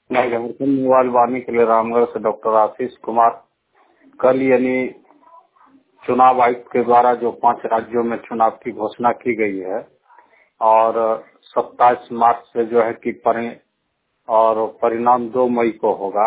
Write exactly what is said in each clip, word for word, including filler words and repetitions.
मैं झारखंड मोबाइल वाणी के लिए रामगढ़ से डॉक्टर आशीष कुमार। कल यानी चुनाव आयुक्त के द्वारा जो पांच राज्यों में चुनाव की घोषणा की गई है और सत्ताईस मार्च से जो है कि परि और परिणाम दो मई को होगा,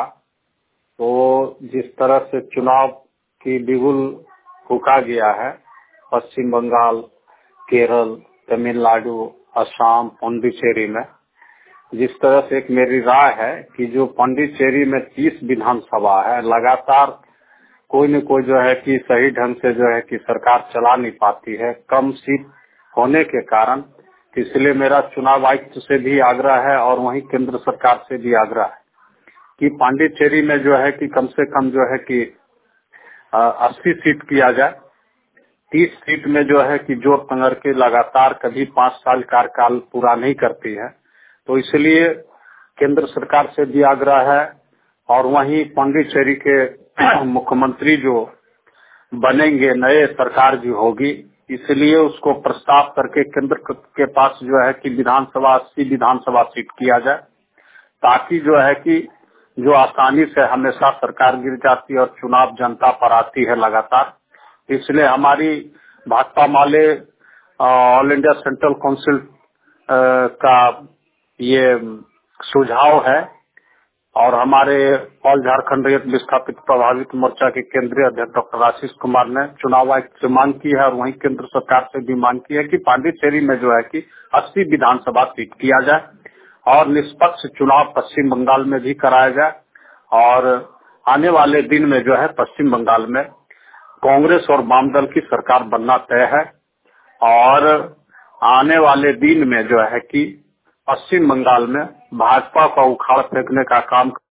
तो जिस तरह से चुनाव की बिगुल फूका गया है पश्चिम बंगाल, केरल, तमिलनाडु, असम, पुडुचेरी में, जिस तरह से एक मेरी राय है कि जो पुडुचेरी में तीस विधानसभा है, लगातार कोई न कोई जो है कि सही ढंग से जो है कि सरकार चला नहीं पाती है, कम सीट होने के कारण। इसलिए मेरा चुनाव आयुक्त से भी आग्रह है और वहीं केंद्र सरकार से भी आग्रह है कि पुडुचेरी में जो है कि कम से कम जो है कि अस्सी सीट किया जाए। तीस सीट में जो है कि जोर तंगर के लगातार कभी पांच साल कार्यकाल पूरा नहीं करती है, तो इसलिए केंद्र सरकार से भी आग्रह है और वहीं पुडुचेरी के मुख्यमंत्री जो बनेंगे, नए सरकार जो होगी, इसलिए उसको प्रस्ताव करके केंद्र के पास जो है कि विधानसभा अस्सी विधानसभा सीट किया जाए, ताकि जो है कि जो आसानी से हमेशा सरकार गिर जाती है और चुनाव जनता पर आती है लगातार। इसलिए हमारी Bhakpa Male all India central council का ये सुझाव है और हमारे ऑल झारखंड रेत विस्थापित प्रभावित मोर्चा के केंद्रीय अध्यक्ष डॉक्टर आशीष कुमार ने चुनाव आयुक्त से मांग की है और वहीं केंद्र सरकार से भी मांग की है कि पुडुचेरी में जो है कि अस्सी विधानसभा सीट किया जाए और निष्पक्ष चुनाव पश्चिम बंगाल में भी कराया जाए। और आने वाले दिन में जो है पश्चिम बंगाल में कांग्रेस और वाम दल की सरकार बनना तय है और आने वाले दिन में जो है कि पश्चिम बंगाल में भाजपा का उखाड़ फेंकने का काम